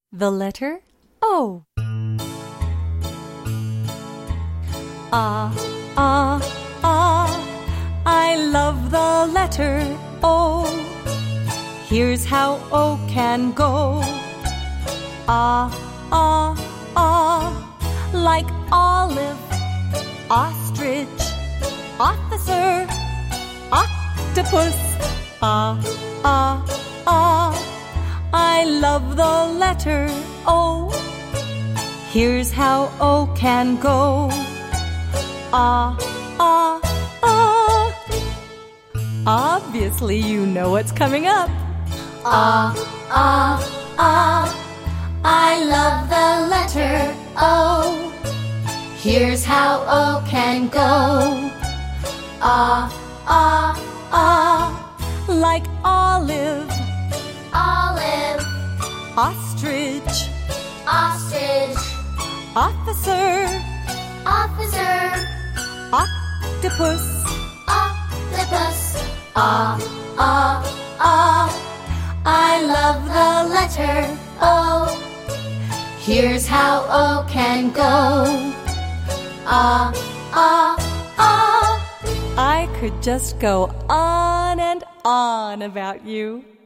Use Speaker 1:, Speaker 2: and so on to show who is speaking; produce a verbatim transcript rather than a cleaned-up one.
Speaker 1: The letter O. Ah, ah, ah, I love the letter O. Here's how O can go. Ah, ah, ah, like olive, ostrich, officer, octopus. Ah, ah, ah, I love the letter O. Here's how O can go. Ah, ah, ah. Obviously, you know what's coming up.
Speaker 2: Ah, ah, ah, I love the letter O. Here's how O can go. Ah, ah,
Speaker 1: Ah, like olive,
Speaker 2: olive,
Speaker 1: ostrich,
Speaker 2: ostrich,
Speaker 1: officer,
Speaker 2: officer,
Speaker 1: octopus.
Speaker 2: octopus. Ah, ah, ah, I love the letter O. Here's how O can go. Ah, ah, ah.
Speaker 1: I could just go on and on about you.